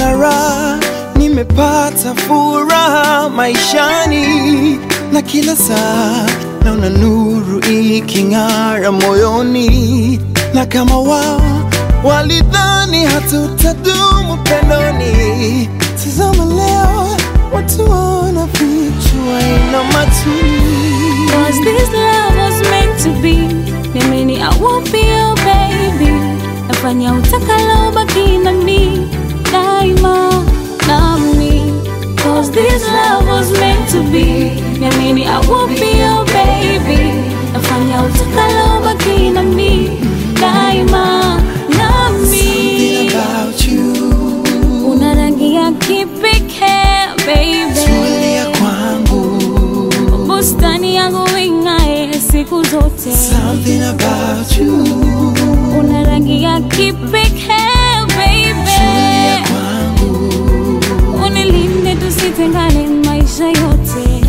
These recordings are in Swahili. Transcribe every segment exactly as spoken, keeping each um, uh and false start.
naona raha, nimepata furaha maishani, na kila saa naona nuru iking'ara moyoni. Na kama wao walidhani hatutadumu pendoni, tazama leo watu wanafichwa ina matuni. Cause this love was meant to be. Niamini I won't be your baby. Nafanya utakalo baki na mi daima nami. Cause this love was meant to be. Niamini I won't be your baby. Nafanya utakalo baki na mi daima nami. Something about you, una rangi ya kipekee baby. tulia kwangu, Bustani yangu ing'ae siku zote. something about you, Una rangi ya kipekee baby. tulia kwangu. Unilinde tusitengane maisha yote.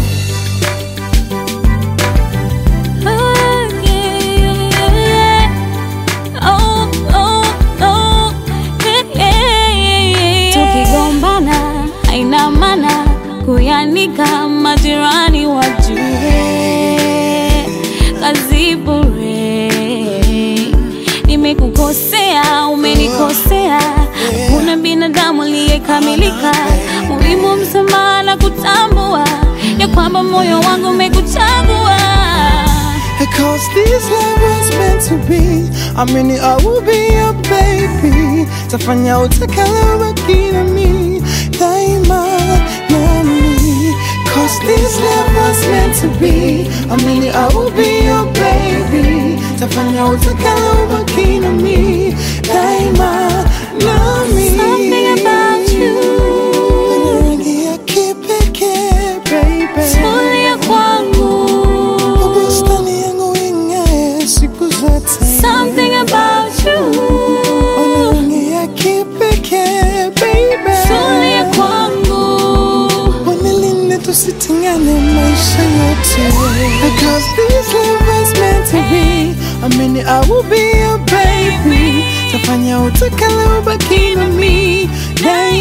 Oh, yeah, yeah. Oh, oh, oh, yeah, yeah. Tukigombana haina maana kuyanika majirani wajue. Kazi bure, nimekukosea, umenikosea. Kuna binadamu aliyekamilika, muhimu msamaha na kutambua ya kwamba moyo wangu umekuchagua. Cause this love was meant to be. I mean I will be your baby. Tafanya utakalo baki na mi daima nami. Cause this love was meant to be. I mean I will be your baby. Tafanya utakalo baki na mi daima nami. Something about you, Una rangi ya kipekee baby. tulia kwangu. Bustani yangu ing'ae siku zote. Something about you, Una rangi ya kipekee baby. tulia kwangu. Unilinde tusitengane maisha yote. Because this love was meant to be. I mean I will be your baby. Tafanya utakalo baki na mi daima.